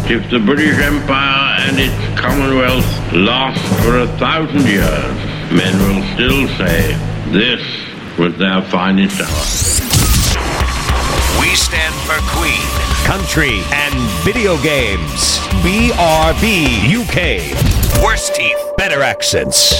If the British Empire and its Commonwealth last for 1,000 years, men will still say this was their finest hour. We stand for Queen, country, and video games. BRB UK. Worse teeth, better accents.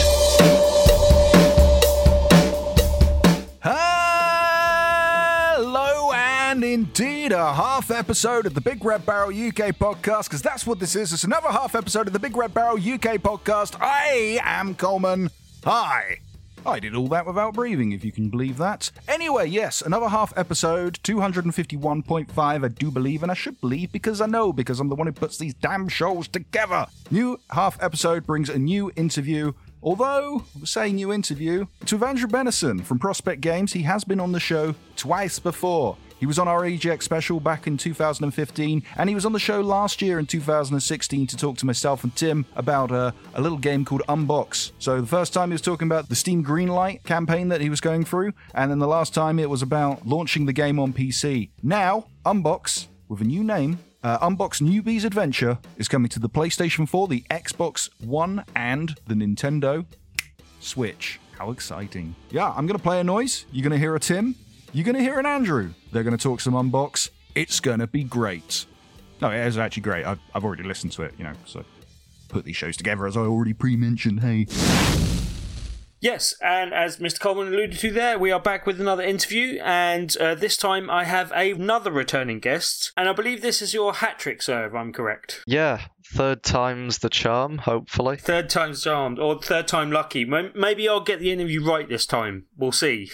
Hello, and indeed a half episode of the Big Red Barrel UK podcast, because that's what this is. It's another half episode of the Big Red Barrel UK podcast. I am Coleman. Hi. I did all that without breathing, if you can believe that. Anyway, yes, another half episode, 251.5, I do believe, and I should believe because I know, because I'm the one who puts these damn shows together. New half episode brings a new interview, although, say new interview, it's with Andrew Benison from Prospect Games. He has been on the show twice before. He was on our EGX special back in 2015, and he was on the show last year in 2016 to talk to myself and Tim about a little game called Unbox. So the first time he was talking about the Steam Greenlight campaign that he was going through, and then the last time it was about launching the game on PC. Now, Unbox, with a new name, Unbox Newbie's Adventure, is coming to the PlayStation 4, the Xbox One, and the Nintendo Switch. How exciting. Yeah, I'm going to play a noise. You're going to hear a Tim. You're going to hear an Andrew. They're going to talk some Unbox. It's going to be great. No, it is actually great. I've already listened to it, so put these shows together as I already pre-mentioned, hey. Yes, and as Mr. Coleman alluded to there, we are back with another interview, and this time I have another returning guest, and I believe this is your hat-trick, sir, if I'm correct. Yeah, third time's the charm, hopefully. Third time's charmed, or third time lucky. Maybe I'll get the interview right this time. We'll see.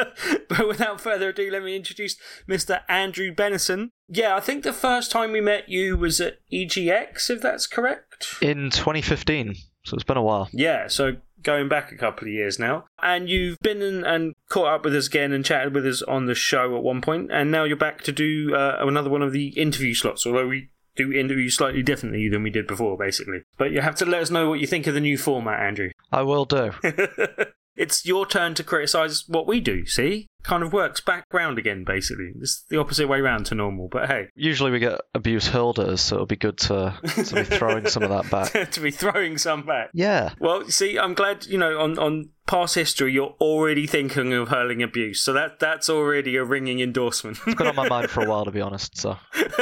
But without further ado, let me introduce Mr. Andrew Benison. Yeah, I think the first time we met you was at EGX, if that's correct? In 2015, so it's been a while. Yeah, so going back a couple of years now. And you've been and caught up with us again and chatted with us on the show at one point, and now you're back to do another one of the interview slots, although we do interviews slightly differently than we did before, basically. But you have to let us know what you think of the new format, Andrew. I will do. It's your turn to criticise what we do, see? Kind of works back round again, basically. It's the opposite way round to normal, but hey. Usually we get abuse hurled at us, so it'll be good to be throwing some of that back. To be throwing some back. Yeah. Well, see, I'm glad, on past history, you're already thinking of hurling abuse, so that's already a ringing endorsement. It's been on my mind for a while, to be honest, so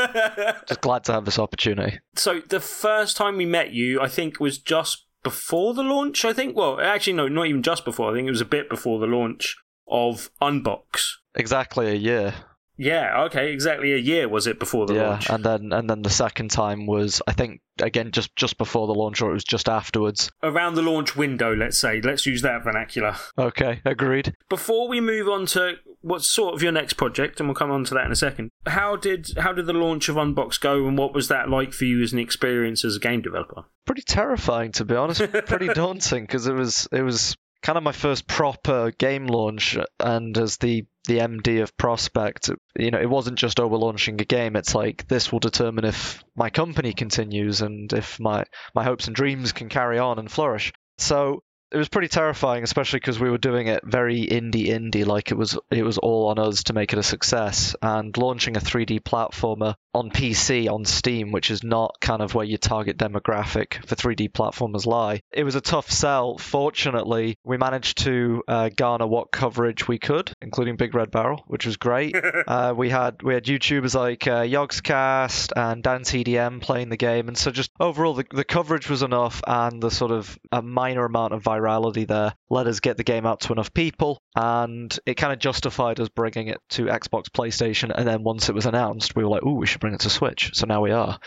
just glad to have this opportunity. So the first time we met you, I think, was just before the launch, I think. Well, actually, no, not even just before. I think it was a bit before the launch of Unbox. Exactly a year. Yeah, okay, exactly a year was it before the launch. Yeah, and then the second time was, I think, again, just before the launch, or it was just afterwards. Around the launch window, let's say. Let's use that vernacular. Okay, agreed. Before we move on to what's sort of your next project, and we'll come on to that in a second, how did the launch of Unbox go, and what was that like for you as an experience as a game developer? Pretty terrifying, to be honest. Pretty daunting, because it was kind of my first proper game launch, and as the MD of Prospect, it wasn't just, we're launching a game. It's like, this will determine if my company continues and if my hopes and dreams can carry on and flourish. So it was pretty terrifying, especially because we were doing it very indie, like it was all on us to make it a success. And launching a 3D platformer on PC, on Steam, which is not kind of where your target demographic for 3D platformers lie. It was a tough sell. Fortunately, we managed to garner what coverage we could, including Big Red Barrel, which was great. We had YouTubers like Yogscast and DanTDM playing the game, and so just overall the coverage was enough, and the sort of a minor amount of virality there let us get the game out to enough people, and it kind of justified us bringing it to Xbox, PlayStation, and then once it was announced, we were like, ooh, we should bring it to Switch. So now we are.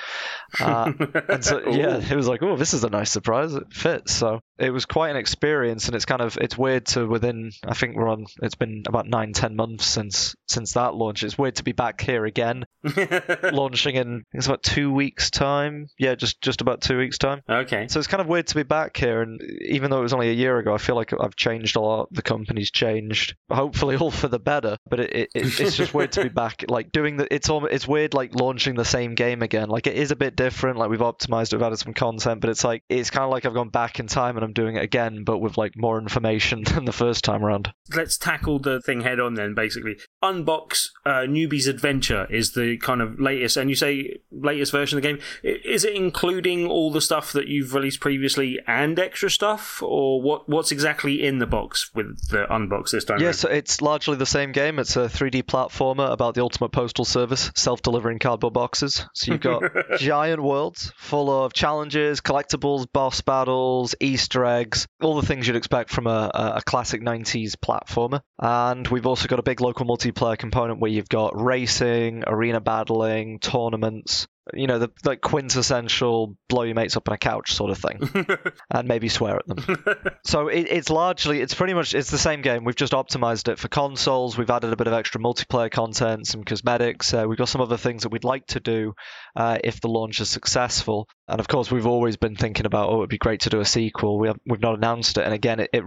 And so, yeah, it was like, oh, this is a nice surprise. It fits. So it was quite an experience, and it's weird to I think it's been about 9-10 months since that launch. It's weird to be back here again, launching in, it's about 2 weeks' time. Yeah, just about 2 weeks' time. Okay. So it's kind of weird to be back here, and even though it was definitely a year ago. I feel like I've changed a lot. The company's changed, hopefully all for the better. But it's just weird to be back, like doing the. It's weird, like launching the same game again. Like it is a bit different. Like we've optimized it, we've added some content, but it's kind of like I've gone back in time and I'm doing it again, but with like more information than the first time around. Let's tackle the thing head on then. Basically, Unbox Newbie's Adventure is the kind of latest, and you say latest version of the game. Is it including all the stuff that you've released previously and extra stuff, or what's exactly in the box with the Unbox this time? Yes, it's largely the same game. It's a 3D platformer about the ultimate postal service, self-delivering cardboard boxes. So you've got giant worlds full of challenges, collectibles, boss battles, Easter eggs, all the things you'd expect from a classic 90s platformer. And we've also got a big local multiplayer component where you've got racing, arena battling, tournaments, you know, the like quintessential blow your mates up on a couch sort of thing, and maybe swear at them. So it's pretty much the same game. We've just optimized it for consoles. We've added a bit of extra multiplayer content, some cosmetics. We've got some other things that we'd like to do if the launch is successful. And of course, we've always been thinking about, it'd be great to do a sequel. We've not announced it, and again, it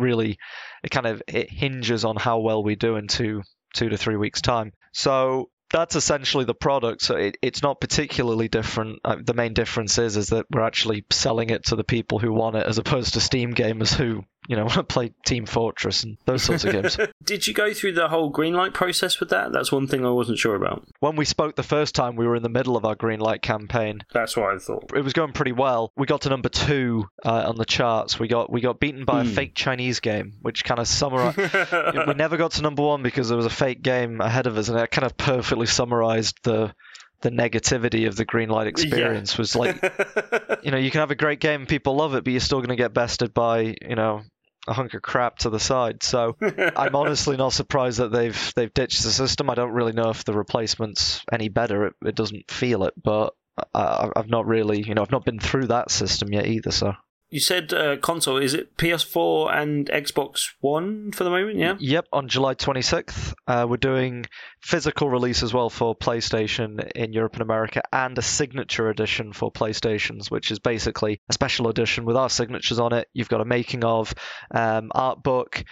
hinges on how well we do in two to 3 weeks time. So that's essentially the product. So it's not particularly different. The main difference is that we're actually selling it to the people who want it, as opposed to Steam gamers who, you know, want to play Team Fortress and those sorts of games. Did you go through the whole greenlight process with that? That's one thing I wasn't sure about. When we spoke the first time, we were in the middle of our greenlight campaign. That's what I thought. It was going pretty well. We got to number 2 on the charts. We got beaten by a fake Chinese game, which kind of summarized. We never got to number 1 because there was a fake game ahead of us, and it kind of perfectly summarized the negativity of the greenlight experience. Was like, you know, you can have a great game and people love it, but you're still going to get bested by, you know, a hunk of crap to the side. So I'm honestly not surprised that they've ditched the system. I don't really know if the replacement's any better. It doesn't feel it, but I've not really, you know, I've not been through that system yet either. So. You said console. Is it PS4 and Xbox One for the moment, yeah? Yep, on July 26th. We're doing physical release as well for PlayStation in Europe and America, and a signature edition for PlayStations, which is basically a special edition with our signatures on it. You've got a making of, art book,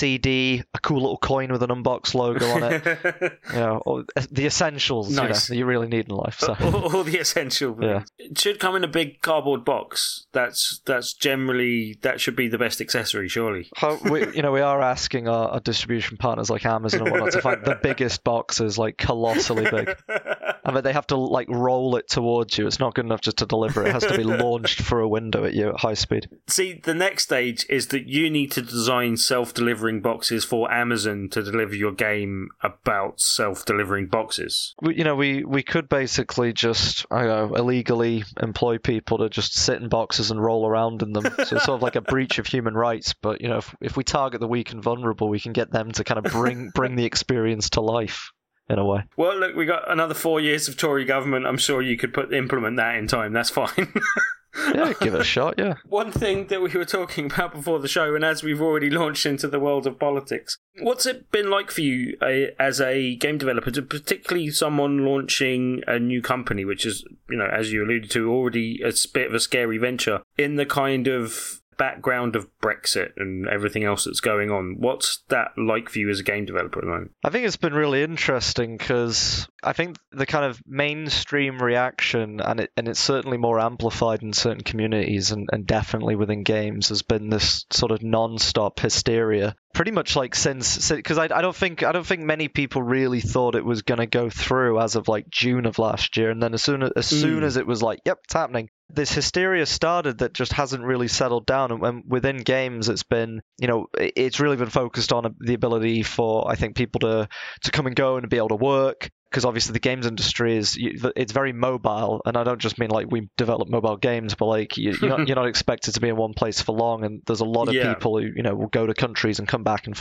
CD, a cool little coin with an Unbox logo on it. You know, the essentials, nice. You know, that you really need in life. So. All the essential things. Yeah. It should come in a big cardboard box. That's generally, that should be the best accessory, surely. We are asking our distribution partners like Amazon and whatnot to find the biggest boxes, like colossally big. I mean, they have to like roll it towards you. It's not good enough just to deliver it. It has to be launched through a window at you at high speed. See, the next stage is that you need to design self-delivering boxes for Amazon to deliver your game about self-delivering boxes. We could basically just, I don't know, illegally employ people to just sit in boxes and roll around in them. So it's sort of like a breach of human rights. But, you know, if we target the weak and vulnerable, we can get them to kind of bring the experience to life. In a way. Well, look, we got another 4 years of Tory government. I'm sure you could implement that in time. That's fine. Yeah, give it a shot, yeah. One thing that we were talking about before the show, and as we've already launched into the world of politics, what's it been like for you as a game developer, particularly someone launching a new company, which is, you know, as you alluded to, already a bit of a scary venture in the kind of background of Brexit and everything else that's going on? What's that like for you as a game developer at the moment? I think it's been really interesting because I think the kind of mainstream reaction, and it's certainly more amplified in certain communities and definitely within games, has been this sort of non-stop hysteria. Pretty much like since, because I don't think many people really thought it was going to go through as of like June of last year, and then as soon as it was like, yep, it's happening, this hysteria started that just hasn't really settled down. And within games, it's been, you know, it's really been focused on the ability for, I think, people to come and go and be able to work. Because obviously the games industry it's very mobile, and I don't just mean like we develop mobile games, but like you're not expected to be in one place for long, and there's a lot of people who, you know, will go to countries and come back and forth.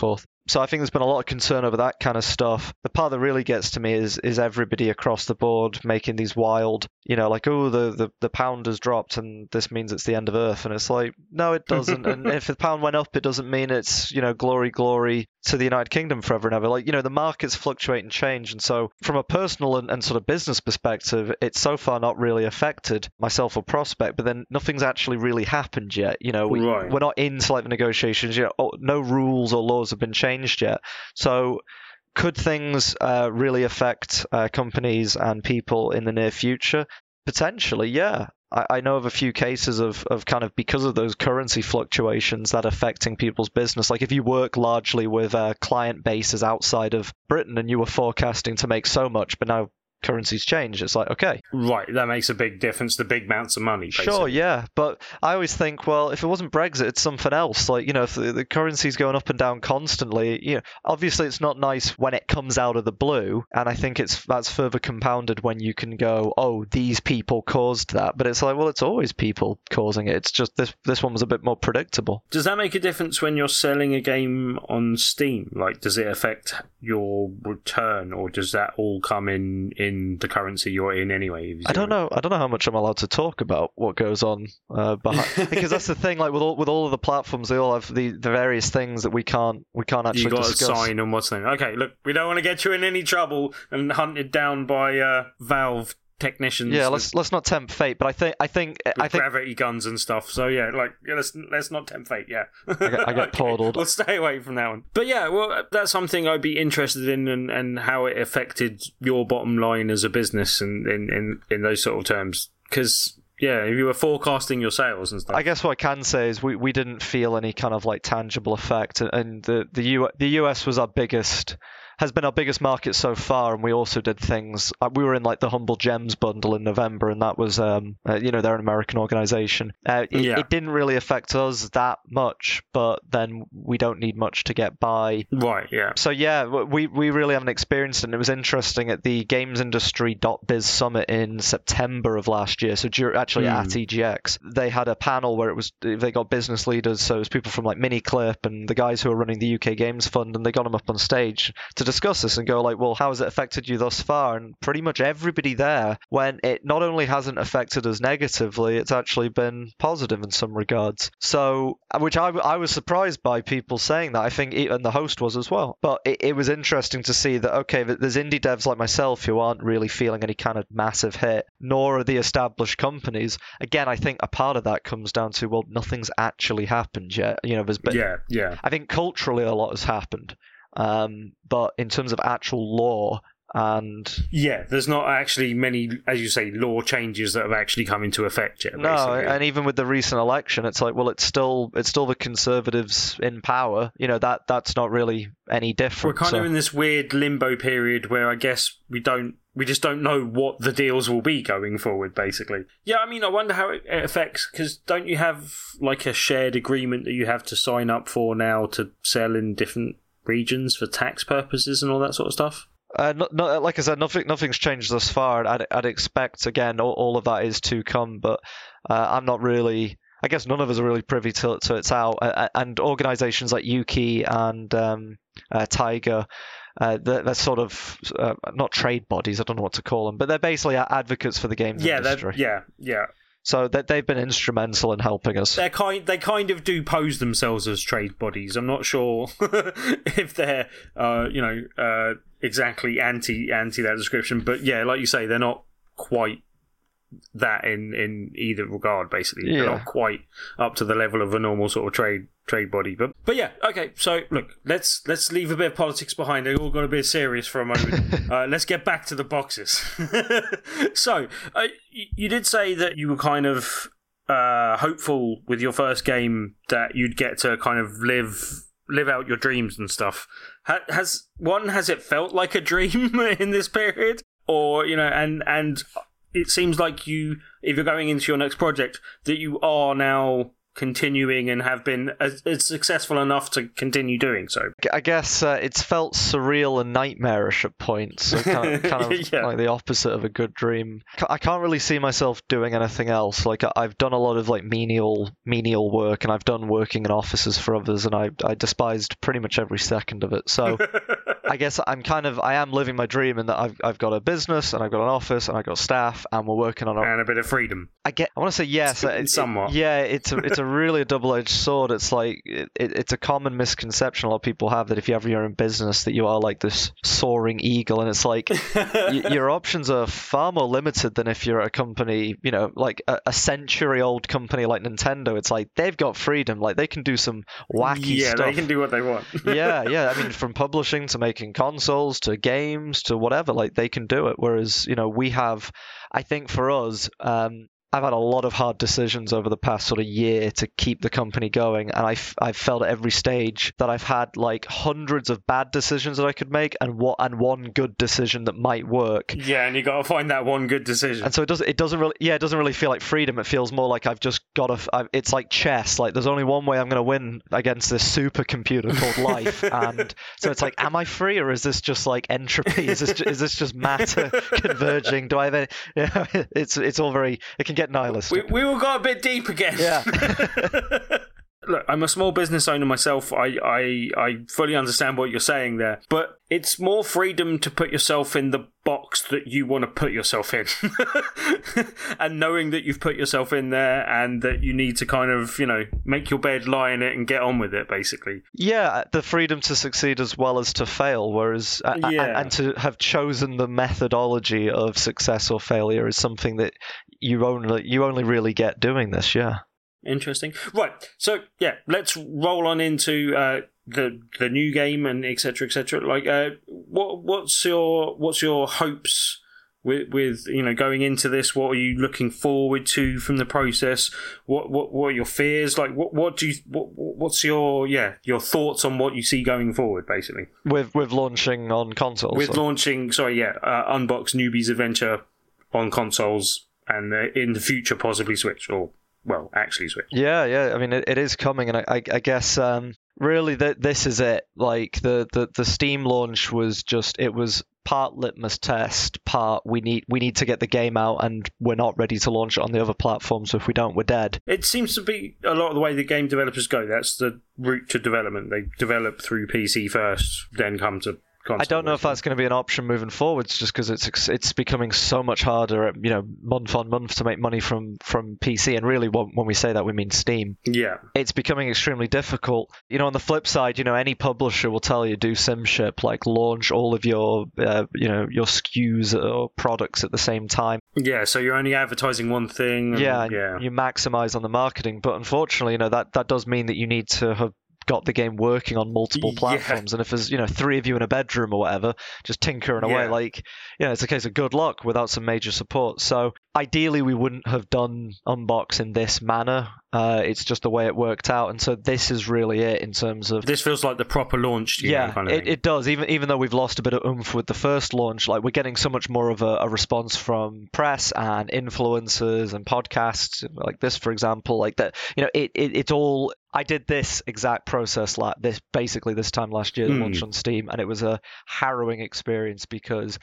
So I think there's been a lot of concern over that kind of stuff. The part that really gets to me is everybody across the board making these wild, like, oh, the pound has dropped and this means it's the end of Earth. And it's like, no, it doesn't. And if the pound went up, it doesn't mean it's, glory to the United Kingdom forever and ever. Like, the markets fluctuate and change. And so from a personal and sort of business perspective, it's so far not really affected myself or Prospect, but then nothing's actually really happened yet. We're not into like the negotiations. No rules or laws have been changed yet. So could things really affect companies and people in the near future? Potentially, yeah. I know of a few cases of kind of because of those currency fluctuations that affecting people's business. Like if you work largely with client bases outside of Britain and you were forecasting to make so much, but now currencies change, it's like, okay. Right, that makes a big difference, the big amounts of money, basically. Sure, yeah. But I always think, well, if it wasn't Brexit, it's something else. Like, if the currency's going up and down constantly, obviously it's not nice when it comes out of the blue. And I think that's further compounded when you can go, oh, these people caused that. But it's like, well, it's always people causing it. It's just this one was a bit more predictable. Does that make a difference when you're selling a game on Steam? Like, does it affect your return, or does that all come in the currency you're in anyway? I don't know how much I'm allowed to talk about what goes on behind, because that's the thing. Like with all of the platforms, they all have the various things that we can't actually you got discuss. to sign and what's name. Okay, look, we don't want to get you in any trouble and hunted down by Valve technicians. Yeah, let's not tempt fate. But I think gravity guns and stuff. So yeah, let's not tempt fate. Yeah, I get portaled. We'll stay away from that one. But yeah, well, that's something I'd be interested in, and how it affected your bottom line as a business, and in those sort of terms. Because yeah, if you were forecasting your sales and stuff. I guess what I can say is we didn't feel any kind of like tangible effect, and the US was has been our biggest market so far, and we also did things. We were in like the Humble Gems bundle in November, and that was, they're an American organization. It didn't really affect us that much, but then we don't need much to get by. Right, yeah. So yeah, we really haven't experienced it, and it was interesting at the GamesIndustry.biz Summit in September of last year, so actually at EGX, they had a panel where they got business leaders, so it was people from like Miniclip and the guys who are running the UK Games Fund, and they got them up on stage to discuss this and go like, well, how has it affected you thus far? And pretty much everybody there, when it not only hasn't affected us negatively, it's actually been positive in some regards. So, which I was surprised by people saying that. I think even the host was as well. But it was interesting to see that, okay, there's indie devs like myself who aren't really feeling any kind of massive hit, nor are the established companies. Again, I think a part of that comes down to, well, nothing's actually happened yet. There's been, yeah. I think culturally a lot has happened. But in terms of actual law there's not actually many, as you say, law changes that have actually come into effect yet. No, and even with the recent election, it's like, well, it's still the Conservatives in power. That's not really any different. We're kind of in this weird limbo period where I guess we just don't know what the deals will be going forward, basically. Yeah, I mean, I wonder how it affects, because don't you have like a shared agreement that you have to sign up for now to sell in different regions for tax purposes and all that sort of stuff? Like I said, nothing's changed thus far. I'd expect, again, all of that is to come, but I'm not really. I guess none of us are really privy to it's out. And organisations like Yuki and Tiger, they're sort of not trade bodies. I don't know what to call them, but they're basically advocates for the games industry. Yeah. So they've been instrumental in helping us. They kind of do pose themselves as trade bodies. I'm not sure if they're exactly anti that description, but yeah, like you say, they're not quite that in either regard. Basically, they're not quite up to the level of a normal sort of trade body. But yeah, okay. So look, let's leave a bit of politics behind. They've all got a bit serious for a moment. Let's get back to the boxes. So you did say that you were kind of hopeful with your first game that you'd get to kind of live out your dreams and stuff. Has it felt like a dream in this period, or and it seems like if you're going into your next project, that you are now continuing and have been as successful enough to continue doing so. I guess it's felt surreal and nightmarish at points, so kind of Yeah. like the opposite of a good dream. I can't really see myself doing anything else. Like I've done a lot of like menial work, and I've done working in offices for others, and I despised pretty much every second of it. So I guess I am living my dream in that I've got a business and I've got an office and I've got staff and we're working on And a bit of freedom. I want to say yes. Somewhat. It's a really a double-edged sword. It's like it's a common misconception a lot of people have that if you have your own business that you are like this soaring eagle, and it's like your options are far more limited than if you're at a company, you know, like a century-old company like Nintendo. It's like they've got freedom, like they can do some wacky stuff. Yeah, they can do what they want. yeah. I mean, from publishing to making consoles to games to whatever, like they can do it. Whereas, you know, we have, I think for us, I've had a lot of hard decisions over the past sort of year to keep the company going, and I've felt at every stage that I've had like hundreds of bad decisions that I could make, and one good decision that might work. Yeah, and you got to find that one good decision. And so it doesn't really feel like freedom. It feels more like I've just got to. It's like chess. Like there's only one way I'm going to win against this supercomputer called life, and so it's like, am I free, or is this just like entropy? Is this just matter converging? Do I have any? Yeah, it's all very. It can get nihilistic. We all got a bit deep again. Yeah. Look, I'm a small business owner myself. I fully understand what you're saying there, but it's more freedom to put yourself in the box that you want to put yourself in. And knowing that you've put yourself in there and that you need to kind of, you know, make your bed, lie in it and get on with it, basically. Yeah, the freedom to succeed as well as to fail, whereas and to have chosen the methodology of success or failure is something that you only really get doing this. Yeah. Interesting. Right. So yeah, let's roll on into the new game and etc. etc. Like, what's your hopes with you know, going into this? What are you looking forward to from the process? What are your fears? Like, what's your thoughts on what you see going forward, basically? With launching on consoles. Unbox Newbie's Adventure on consoles, and in the future possibly Switch, or well, actually Switch. Yeah. I mean, it is coming, and I guess really this is it. Like the Steam launch was part litmus test, part we need to get the game out, and we're not ready to launch it on the other platforms. So if we don't, we're dead. It seems to be a lot of the way that game developers go. That's the route to development. They develop through PC first, then come to console. I don't know if that's going to be an option moving forwards, just because it's becoming so much harder, you know, month on month to make money from PC. And really, when we say that, we mean Steam. Yeah, it's becoming extremely difficult. You know, on the flip side, you know, any publisher will tell you do SimShip, like launch all of your your SKUs or products at the same time. Yeah, so you're only advertising one thing. And, you maximize on the marketing, but unfortunately, you know, that does mean that you need to have got the game working on multiple platforms, and if there's, you know, 3 of you in a bedroom or whatever just tinkering away, like, you know, it's a case of good luck without some major support. So ideally we wouldn't have done Unbox in this manner. It's just the way it worked out, and so this is really it in terms of this feels like the proper launch. It does, even though we've lost a bit of oomph with the first launch. Like, we're getting so much more of a response from press and influencers and podcasts like this, for example, like that. You know, it's all. I did this exact process this time last year, launched on Steam, and it was a harrowing experience because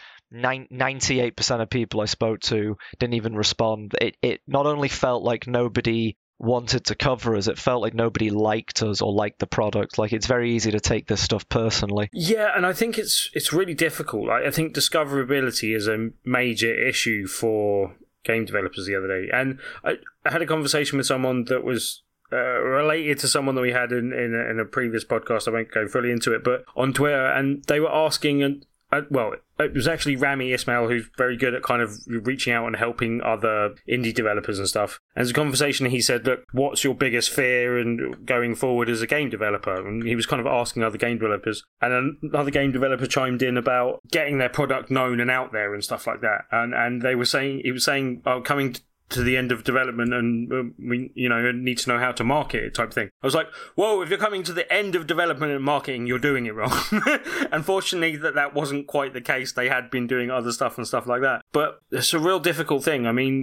98% of people I spoke to didn't even respond. It not only felt like nobody wanted to cover us, it felt like nobody liked us or liked the product. Like, it's very easy to take this stuff personally. Yeah, and I think it's really difficult. I think discoverability is a major issue for game developers the other day, and I had a conversation with someone that was related to someone that we had in a previous podcast. I won't go fully into it, but on Twitter, and they were asking, well, it was actually Rami Ismail, who's very good at kind of reaching out and helping other indie developers and stuff. And as a conversation, he said, look, what's your biggest fear and going forward as a game developer? And he was kind of asking other game developers. And another game developer chimed in about getting their product known and out there and stuff like that. And he was saying, coming to the end of development, and we, you know, need to know how to market it, type thing. I was like, whoa, if you're coming to the end of development and marketing, you're doing it wrong. Unfortunately, that wasn't quite the case. They had been doing other stuff and stuff like that. But it's a real difficult thing. I mean,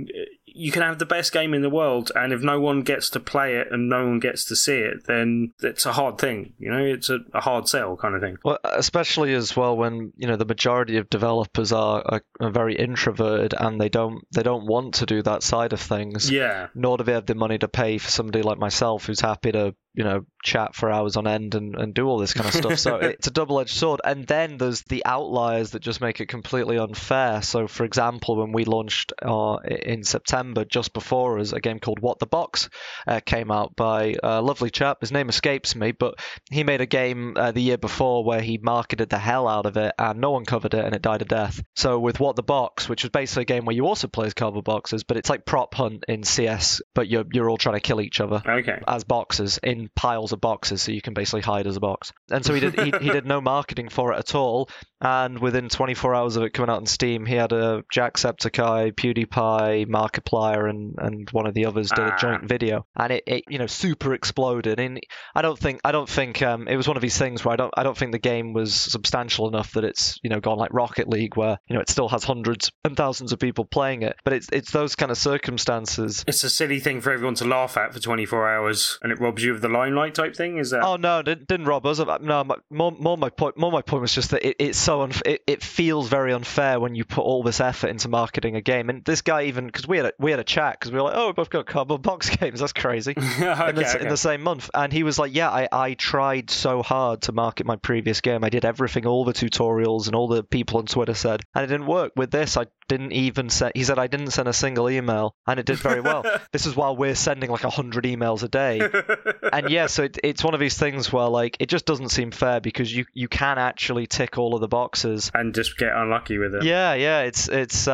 you can have the best game in the world, and if no one gets to play it and no one gets to see it, then it's a hard thing. It's a hard sell kind of thing. Well, especially as well when the majority of developers are very introverted and they don't want to do that side of things. Yeah. Nor do they have the money to pay for somebody like myself who's happy to chat for hours on end and do all this kind of stuff. So it's a double-edged sword. And then there's the outliers that just make it completely unfair. So, for example, when we launched in September, just before us, a game called What the Box came out by a lovely chap. His name escapes me, but he made a game the year before where he marketed the hell out of it, and no one covered it, and it died a death. So with What the Box, which was basically a game where you also play as cardboard boxes, but it's like Prop Hunt in CS, but you're all trying to kill each other as boxes in piles of boxes, so you can basically hide as a box. And so he did no marketing for it at all, and within 24 hours of it coming out on Steam, he had a Jacksepticeye, PewDiePie, Markiplier, and one of the others did a joint video, and it super exploded. And I don't think it was one of these things where I don't think the game was substantial enough that it's gone like Rocket League, where it still has hundreds and thousands of people playing it. But it's those kind of circumstances. It's a silly thing for everyone to laugh at for 24 hours, and it robs you of the limelight type thing. Is that? Oh no, it didn't rob us. No, more my point was just that it's so it feels very unfair when you put all this effort into marketing a game. And this guy, even because we had a chat because we were like, oh, we both got cardboard box games. That's crazy. in the same month, and he was like, yeah, I tried so hard to market my previous game. I did everything, all the tutorials, and all the people on Twitter said, and it didn't work. With this, I didn't even send. He said I didn't send a single email, and it did very well. This is while we're sending like 100 emails a day, and yeah, so it's one of these things where like it just doesn't seem fair because you can actually tick all of the boxes and just get unlucky with it. Yeah, it's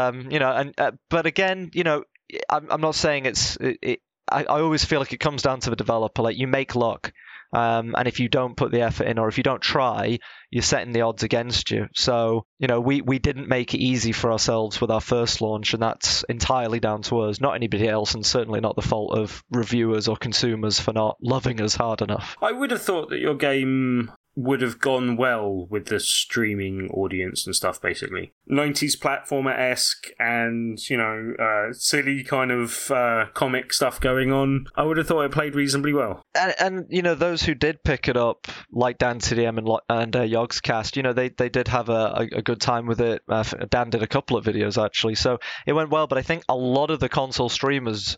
but again, I'm not saying I always feel like it comes down to the developer. Like, you make luck. And if you don't put the effort in, or if you don't try, you're setting the odds against you. So, we didn't make it easy for ourselves with our first launch, and that's entirely down to us, not anybody else, and certainly not the fault of reviewers or consumers for not loving us hard enough. I would have thought that your game would have gone well with the streaming audience and stuff, basically. 90s platformer-esque and, silly kind of comic stuff going on. I would have thought it played reasonably well. And those who did pick it up, like Dan TDM and Yogscast, they did have a good time with it. Dan did a couple of videos, actually, so it went well, but I think a lot of the console streamers,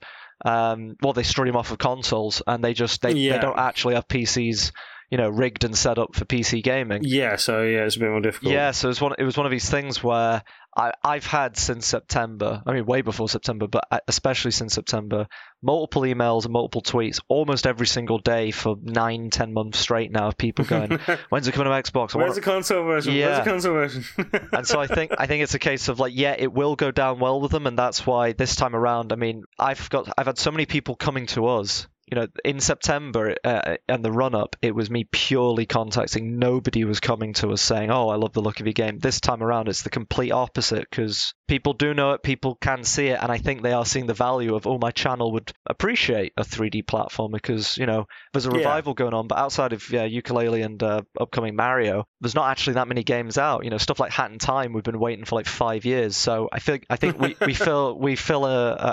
they stream off of consoles, and they don't actually have PCs rigged and set up for PC gaming. Yeah, so it's a bit more difficult. Yeah, so it was one of these things where I've had since September, I mean way before September, but especially since September, multiple emails and multiple tweets almost every single day for 9-10 months straight now of people going, when's it coming to Xbox? Where's the console version? Yeah. Where's the console version? And so I think it's a case of like, yeah, it will go down well with them, and that's why this time around, I mean, I've had so many people coming to us. In September and the run-up, it was me purely contacting. Nobody was coming to us saying, oh, I love the look of your game. This time around, it's the complete opposite, because people do know it, people can see it, and I think they are seeing the value of, oh, my channel would appreciate a 3D platform because, there's a revival going on, but outside of Yooka-Laylee and upcoming Mario, there's not actually that many games out. Stuff like Hat in Time, we've been waiting for like 5 years. So I think we fill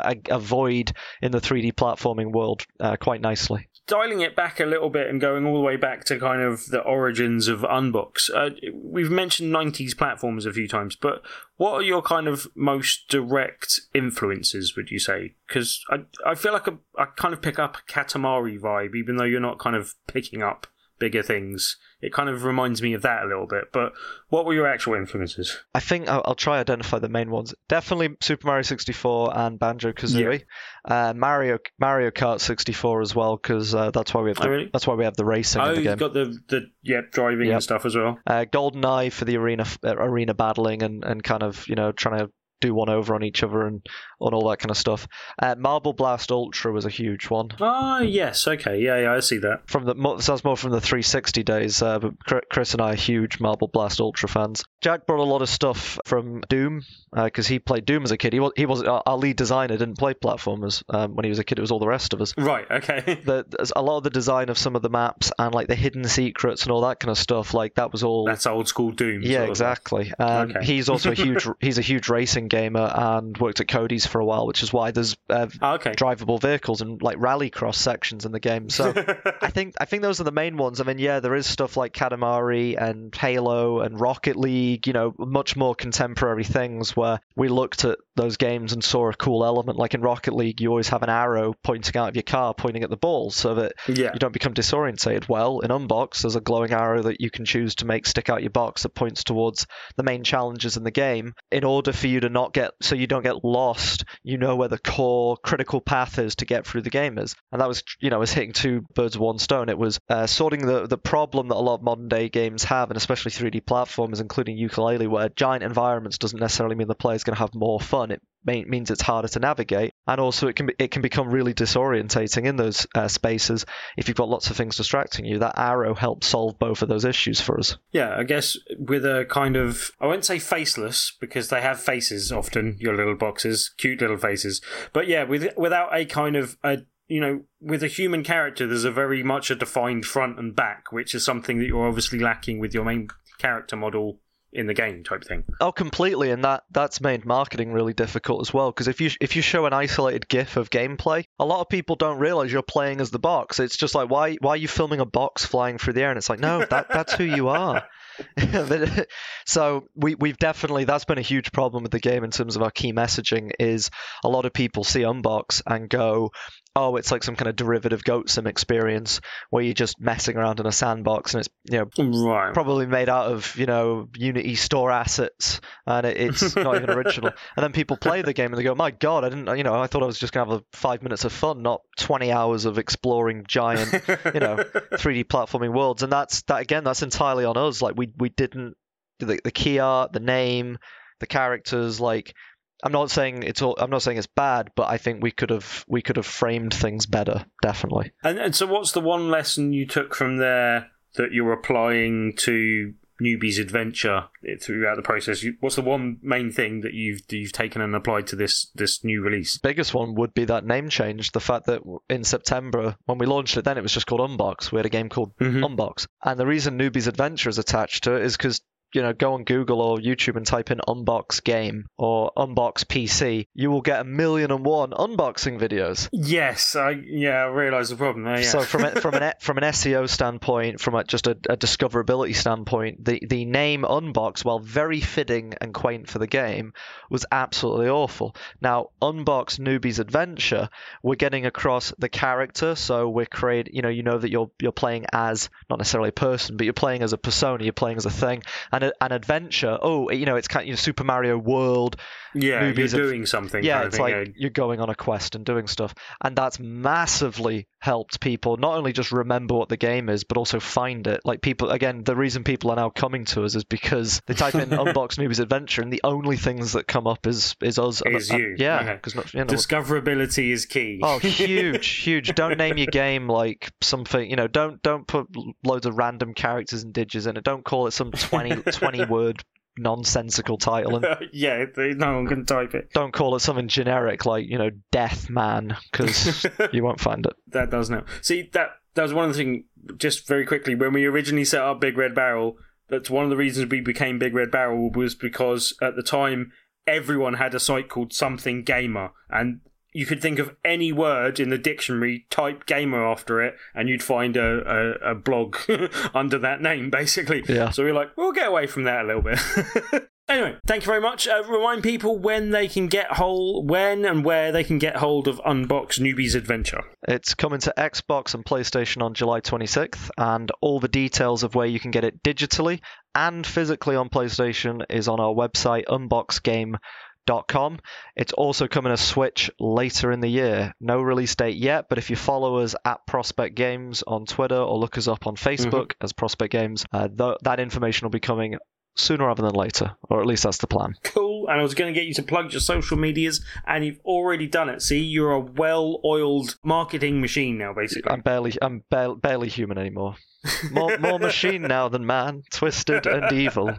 a void in the 3D platforming world quite nicely. Dialing it back a little bit and going all the way back to kind of the origins of Unbox, we've mentioned 90s platforms a few times, but what are your kind of most direct influences, would you say? Because I feel like I kind of pick up a Katamari vibe, even though you're not kind of picking up bigger things. It kind of reminds me of that a little bit. But what were your actual influences? I think I'll try to identify the main ones. Definitely Super Mario 64 and Banjo-Kazooie. Yeah. Mario Kart 64 as well, because that's why we have that's why we have the racing in the game. You've got the driving and stuff as well. GoldenEye for the arena battling and kind of trying to do one over on each other and on all that kind of stuff. Marble Blast Ultra was a huge one. Oh, yes, okay, yeah, I see that. Sounds more from the 360 days, but Chris and I are huge Marble Blast Ultra fans. Jack brought a lot of stuff from Doom, because he played Doom as a kid. He was our lead designer, didn't play platformers when he was a kid. It was all the rest of us. Right, okay. There's a lot of the design of some of the maps and like the hidden secrets and all that kind of stuff, like that was all... That's old school Doom. Yeah, exactly. Okay. He's also a huge racing gamer and worked at Cody's for a while, which is why there's drivable vehicles and like rallycross sections in the game. So I think those are the main ones. I mean, yeah, there is stuff like Katamari and Halo and Rocket League, much more contemporary things where we looked at those games and saw a cool element. Like in Rocket League, you always have an arrow pointing out of your car, pointing at the ball so that you don't become disorientated. Well, in Unbox, there's a glowing arrow that you can choose to make stick out your box that points towards the main challenges in the game. In order for you to you don't get lost, where the core critical path is to get through the game is. And that was, was hitting two birds with one stone. It was sorting the problem that a lot of modern day games have, and especially 3D platformers, including Yooka-Laylee, where giant environments doesn't necessarily mean the player's going to have more fun. It means it's harder to navigate, and also it can become really disorientating in those spaces if you've got lots of things distracting you. That arrow helps solve both of those issues for us. Yeah, I guess with a kind of, I won't say faceless, because they have faces often, your little boxes, cute little faces, but yeah, without a kind of with a human character, there's a very much a defined front and back, which is something that you're obviously lacking with your main character model in the game type thing. Oh, completely, and that's made marketing really difficult as well, because if you show an isolated GIF of gameplay, a lot of people don't realize you're playing as the box. It's just like, why are you filming a box flying through the air? And it's like, no, that's who you are. So we've definitely, that's been a huge problem with the game in terms of our key messaging. Is a lot of people see Unbox and go, oh, it's like some kind of derivative Goat Sim experience where you're just messing around in a sandbox, and it's probably made out of Unity store assets, and it's not even original. And then people play the game and they go, my God, I thought I was just gonna have 5 minutes of fun, not 20 hours of exploring giant 3D platforming worlds. And that's entirely on us. Like we didn't, the key art, the name, the characters, like, I'm not saying it's bad, but I think we could have framed things better, definitely. And so, what's the one lesson you took from there that you're applying to Newbie's Adventure throughout the process? What's the one main thing that you've taken and applied to this new release? Biggest one would be that name change. The fact that in September, when we launched it, then it was just called Unbox. We had a game called Unbox, and the reason Newbie's Adventure is attached to it is because, go on Google or YouTube and type in Unbox Game or Unbox PC. You will get 1,000,001 unboxing videos. Yes, I realise the problem there. Yeah. So from an SEO standpoint, from just a discoverability standpoint, the name Unbox, while very fitting and quaint for the game, was absolutely awful. Now, Unbox Newbie's Adventure, we're getting across the character. So we're creating, that you're playing as not necessarily a person, but you're playing as a persona. You're playing as a thing. And an adventure, it's kind of Super Mario World. Yeah, you're doing something. Yeah, it's like you're going on a quest and doing stuff. And that's massively helped people not only just remember what the game is, but also find it. Like people, again, the reason people are now coming to us is because they type in Unbox Newbie's Adventure and the only things that come up is us. Is you. Yeah. Okay. Discoverability is key. Oh, huge. Don't name your game like something, don't put loads of random characters and digits in it. Don't call it some 20-word nonsensical title. And yeah, no one can type it. Don't call it something generic like, Death Man, because you won't find it. That does now. See, that was one of the things, just very quickly, when we originally set up Big Red Barrel, that's one of the reasons we became Big Red Barrel, was because at the time everyone had a site called Something Gamer, and you could think of any word in the dictionary, type gamer after it, and you'd find a blog under that name, basically. Yeah. So we're like, we'll get away from that a little bit. Anyway, thank you very much. Remind people when and where they can get hold of Unbox Newbie's Adventure. It's coming to Xbox and PlayStation on July 26th, and all the details of where you can get it digitally and physically on PlayStation is on our website, unboxgame.com. It's also coming to Switch later in the year. No release date yet, but if you follow us at Prospect Games on Twitter or look us up on Facebook as Prospect Games, that information will be coming sooner rather than later, or at least that's the plan. Cool. And I was going to get you to plug your social medias, and you've already done it. See, you're a well-oiled marketing machine now, basically. I'm barely human anymore. More machine now than man, twisted and evil.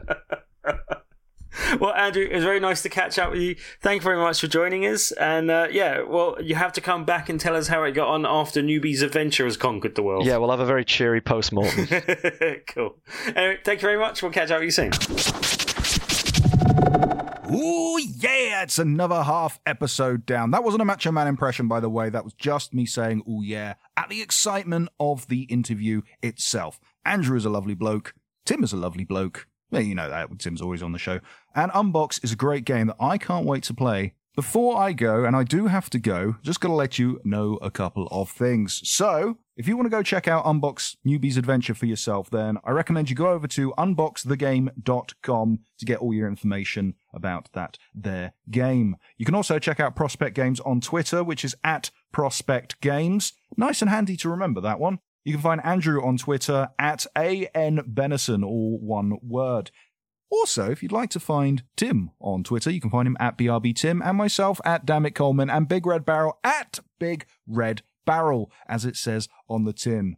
Well, Andrew, it was very nice to catch up with you. Thank you very much for joining us. And you have to come back and tell us how it got on after Newbie's Adventure has conquered the world. Yeah, we'll have a very cheery post-mortem. Cool. Anyway, thank you very much. We'll catch up with you soon. Ooh, yeah, it's another half episode down. That wasn't a Macho Man impression, by the way. That was just me saying, ooh, yeah, at the excitement of the interview itself. Andrew is a lovely bloke. Tim is a lovely bloke. Well, you know that, Tim's always on the show. And Unbox is a great game that I can't wait to play. Before I go, and I do have to go, just going to let you know a couple of things. So, if you want to go check out Unbox Newbie's Adventure for yourself, then I recommend you go over to unboxthegame.com to get all your information about that there game. You can also check out Prospect Games on Twitter, which is at Prospect Games. Nice and handy to remember that one. You can find Andrew on Twitter at ANBenison, all one word. Also, if you'd like to find Tim on Twitter, you can find him at BRBTim, and myself at Dammit Coleman, and Big Red Barrel at Big Red Barrel, as it says on the tin.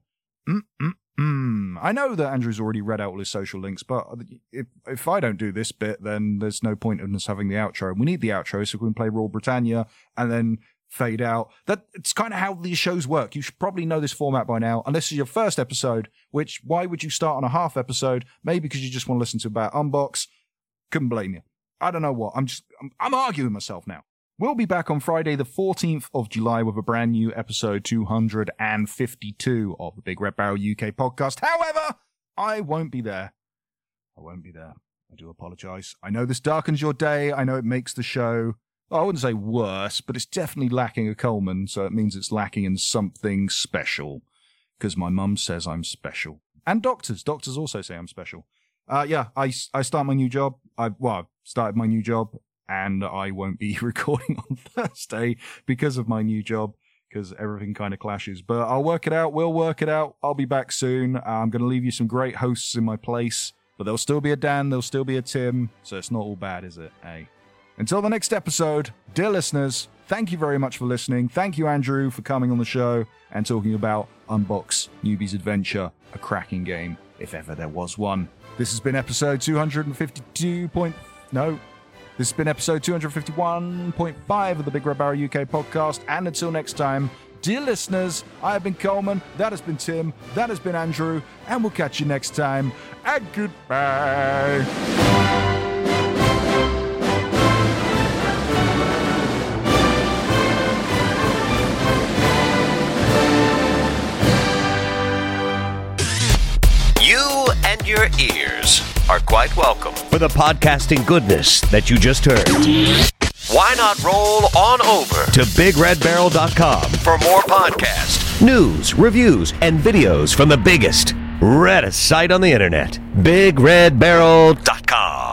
I know that Andrew's already read out all his social links, but if I don't do this bit, then there's no point in us having the outro. We need the outro so we can play Rule Britannia and then fade out. It's kind of how these shows work. You should probably know this format by now. And this is your first episode, which, why would you start on a half episode? Maybe because you just want to listen to about Unbox. Couldn't blame you. I don't know what. I'm arguing myself now. We'll be back on Friday the 14th of July with a brand new episode 252 of the Big Red Barrel UK podcast. However, I won't be there. I do apologize. I know this darkens your day. I know it makes the show, I wouldn't say worse, but it's definitely lacking a Coleman, so it means it's lacking in something special. Because my mum says I'm special. And doctors also say I'm special. I start my new job. I've started my new job, and I won't be recording on Thursday because of my new job, because everything kind of clashes. But I'll work it out, we'll work it out. I'll be back soon. I'm going to leave you some great hosts in my place, but there'll still be a Dan, there'll still be a Tim, so it's not all bad, is it? Hey. Until the next episode, dear listeners, thank you very much for listening. Thank you, Andrew, for coming on the show and talking about Unbox Newbie's Adventure, a cracking game, if ever there was one. This has been episode 251.5 of the Big Red Barrel UK podcast. And until next time, dear listeners, I have been Coleman, that has been Tim, that has been Andrew, and we'll catch you next time. And goodbye. And your ears are quite welcome For the podcasting goodness that you just heard. Why not roll on over To BigRedBarrel.com for more podcasts, news, reviews, and videos from the biggest, reddest site on the internet. BigRedBarrel.com